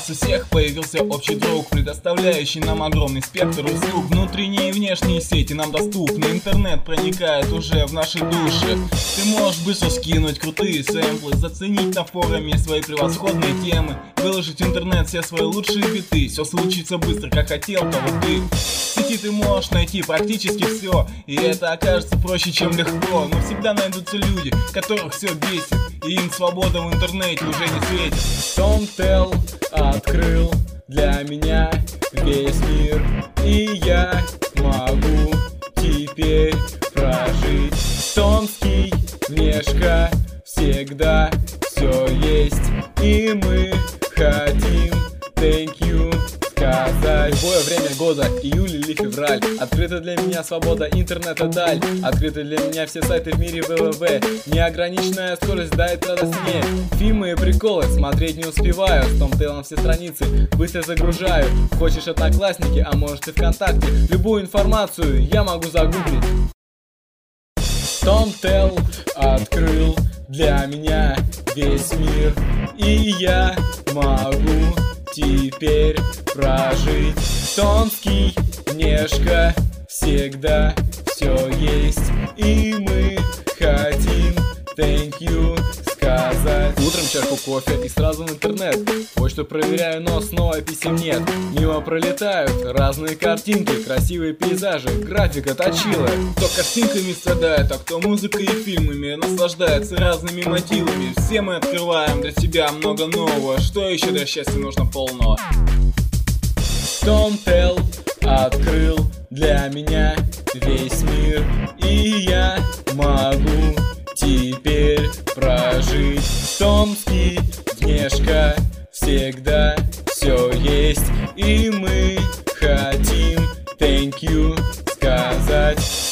нас у всех появился общий друг, предоставляющий нам огромный спектр услуг. Внутренние и внешние сети нам доступны, интернет проникает уже в наши души. Ты можешь быстро скинуть крутые сэмплы, заценить на форуме свои превосходные темы, выложить в интернет все свои лучшие биты. Все случится быстро, как хотел того ты. В сети ты можешь найти практически все, и это окажется проще, чем легко. Но всегда найдутся люди, которых все бесит, и им свобода в интернете уже не светит. Tomtel открыл для меня весь мир, и я могу теперь прожить. Томский внешка всегда все есть, и мы хотим thank you сказать. Любое время года, июль или февраль, открыта для меня свобода интернета даль. Открыты для меня все сайты в мире www. Неограниченная скорость дает радость мне. Фильмы и приколы смотреть не успеваю. С Tomtel все страницы быстро загружаю. Хочешь Одноклассники, а может и ВКонтакте, любую информацию я могу загуглить. Tomtel открыл для меня весь мир, и я могу теперь прожить. Томский внешка всегда все есть, и мы хотим thank you сказать. Утром чашку кофе и сразу в интернет. Почту проверяю, но снова писем нет. Мимо пролетают разные картинки, красивые пейзажи, графика точила. Кто картинками страдает, а кто музыкой и фильмами наслаждается разными мотивами. Все мы открываем для себя много нового. Что еще для счастья нужно полного? Tomtel открыл для меня весь мир, и я могу теперь прожить. Томский внешка всегда все есть, и мы хотим thank you сказать.